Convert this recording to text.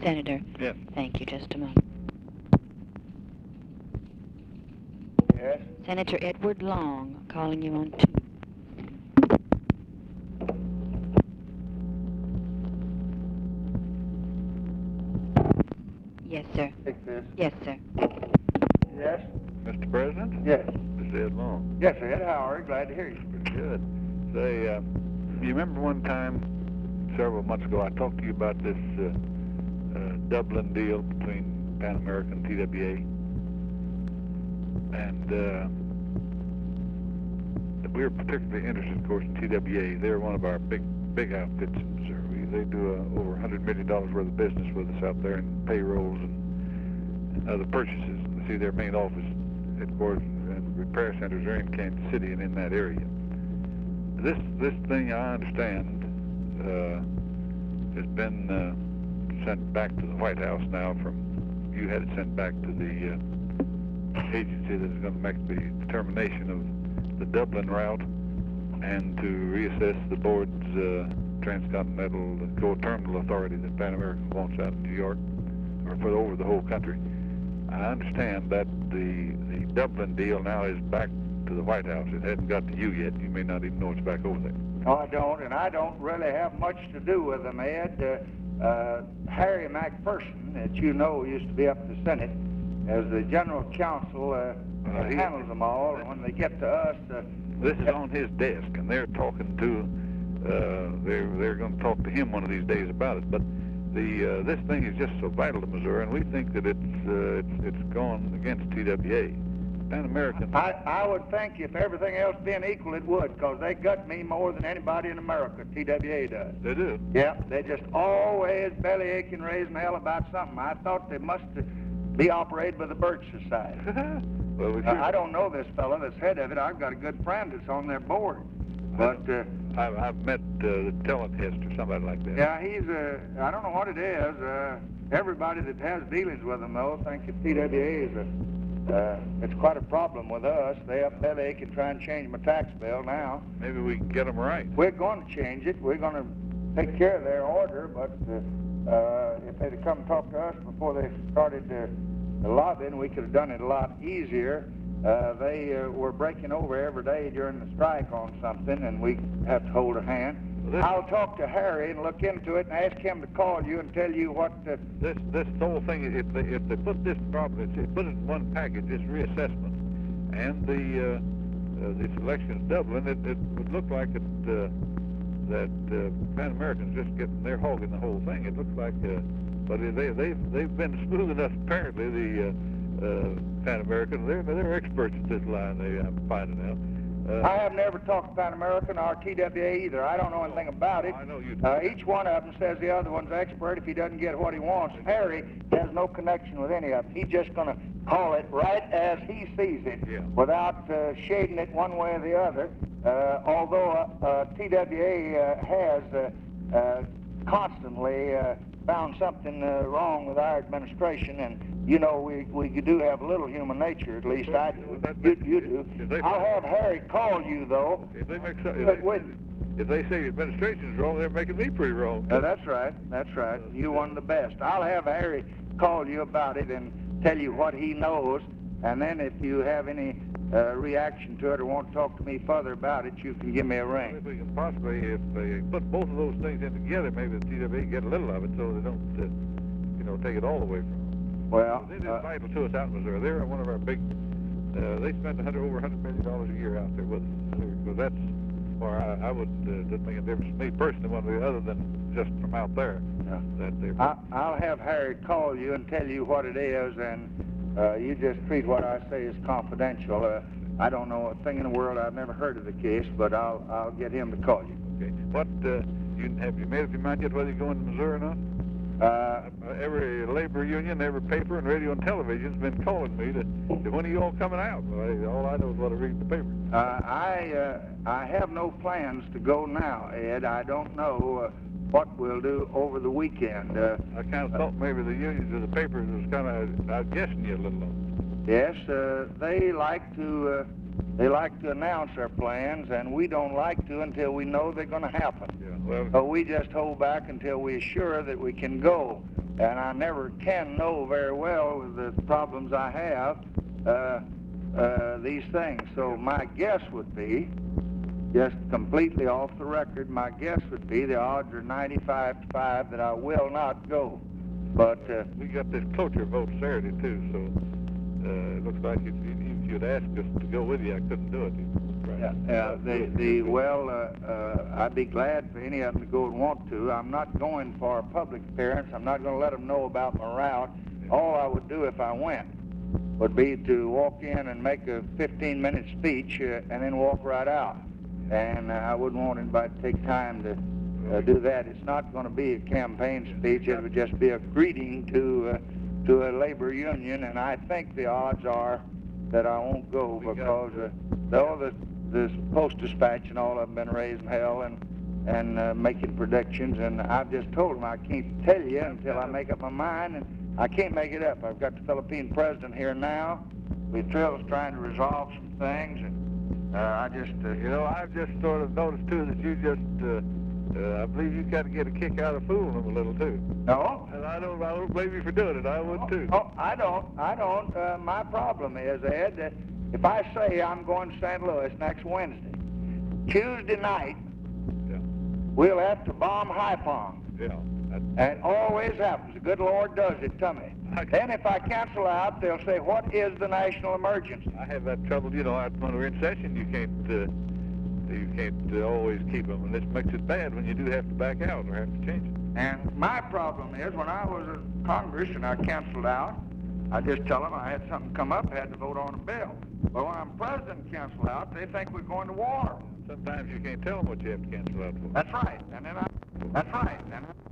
Senator. Yes. Thank you. Just a moment. Yes? Senator Edward Long, calling you on 2. Yes, sir. Take this. Yes, sir. Yes? Mr. President? Yes. This is Ed Long. Yes, Ed. How are you? Glad to hear you. Pretty good. Say, you remember one time, several months ago, I talked to you about this Dublin deal between Pan American and TWA? And we were particularly interested, of course, in TWA. They're one of our big outfits in Missouri. They do over $100 million worth of business with us out there in payrolls and other purchases. See, their main office, headquarters, and repair centers are in Kansas City and in that area. This thing, I understand, has been sent back to the White House now. You had it sent back to the agency that is going to make the determination of the Dublin route and to reassess the board's transcontinental co-terminal authority that Pan American wants out of New York or for over the whole country. I understand that the Dublin deal now is back to the White House. It hasn't got to you yet. You may not even know it's back over there. No, I don't, and I don't really have much to do with them, Ed. Harry McPherson, that you know used to be up in the Senate, as the general counsel, handles them all, and when they get to us... this is on his desk, and they're talking to... they're going to talk to him one of these days about it, but this thing is just so vital to Missouri, and we think that it's gone against TWA. Pan American. I would think if everything else being equal, it would, because they gut me more than anybody in America. TWA does. They do. Yeah, they just always belly aching, raising hell about something. I thought they must be operated by the Birch Society. Well, we I don't know this fellow that's head of it. I've got a good friend that's on their board, but I've met the Telethest or somebody like that. yeah, he's I don't know what it is. Everybody that has dealings with him though think that TWA is it's quite a problem with us. They up belly aching trying to change my tax bill now. Maybe we can get them right. We're going to change it. We're going to take care of their order, but if they'd have come and talked to us before they started the lobbying, we could have done it a lot easier. They were breaking over every day during the strike on something, and we have to hold a hand. Well, I'll talk to Harry and look into it and ask him to call you and tell you what... This whole thing, if they put this problem, if they put it in one package, this reassessment, and the selection of Dublin, it would look like that Pan American's just they're hogging the whole thing. It looks like, but they've been smooth enough, apparently, the Pan American. They're experts at this line, I'm finding out. I have never talked to Pan American or TWA either. I don't know anything about it. I know you do. Each one of them says the other one's expert if he doesn't get what he wants. Harry has no connection with any of them. He's just going to call it right as he sees it, without shading it one way or the other. Although TWA has constantly found something wrong with our administration, and you know we do have a little human nature, at least I do. You do. I'll have Harry call you though. If they make if they say the administration's wrong, they're making me pretty wrong. That's right. That's right. You're one of the best. I'll have Harry call you about it and tell you what he knows, and then if you have any reaction to it or want to talk to me further about it, you can give me a ring. Well, if we can possibly, if they put both of those things in together, maybe the TWA can get a little of it so they don't, take it all away from them. Well, it is vital to us out in Missouri. They're one of our big, they spend over $100 million a year out there with us. So that's where I would, doesn't make a difference to me personally one way other than just from out there. Yeah. That I'll have Harry call you and tell you what it is, and you just treat what I say as confidential. I don't know a thing in the world. I've never heard of the case, but I'll get him to call you. Okay. What have you made up your mind yet whether you're going to Missouri or not? Every labor union, every paper and radio and television's been calling me to when are you all coming out? Well, all I know is what I read in the paper. I have no plans to go now, Ed. I don't know what we'll do over the weekend. I kind of thought maybe the unions or the papers was kind of outguessing you a little on. Yes, they like to announce their plans, and we don't like to until we know they're going to happen. Yeah, well, so we just hold back until we're sure that we can go. and I never can know very well with the problems I have these things. So my guess would be, just completely off the record, my guess would be the odds are 95-5 that I will not go. But we got this cloture vote Saturday too, so it looks like if you'd asked us to go with you, I couldn't do it. Right. I'd be glad for any of them to go and want to. I'm not going for a public appearance. I'm not going to let them know about my route. All I would do if I went would be to walk in and make a 15-minute speech and then walk right out. And I wouldn't want anybody to take time to do that. It's not going to be a campaign speech. It would just be a greeting to a labor union, and I think the odds are that I won't go because the Post-Dispatch and all of them been raising hell and making predictions, and I've just told them I can't tell you until I make up my mind, and I can't make it up. I've got the Philippine president here now. Trill's trying to resolve some things, and I just... I've just sort of noticed, too, that you just... I believe you got to get a kick out of fooling them a little, too. No? And I don't blame you for doing it. I would, too. Oh, I don't. My problem is, Ed, that if I say I'm going to St. Louis next Wednesday, Tuesday night, we'll have to bomb Haiphong. Yeah. And it always happens. The good Lord does it to me. Then if I cancel out, they'll say, what is the national emergency? I have that trouble, when we're in session, you can't always keep them, and this makes it bad when you do have to back out or have to change it. And my problem is, when I was in Congress and I canceled out, I just tell them I had something come up, I had to vote on a bill. But when I'm president and cancel out, they think we're going to war. Sometimes you can't tell them what you have to cancel out for. That's right. And then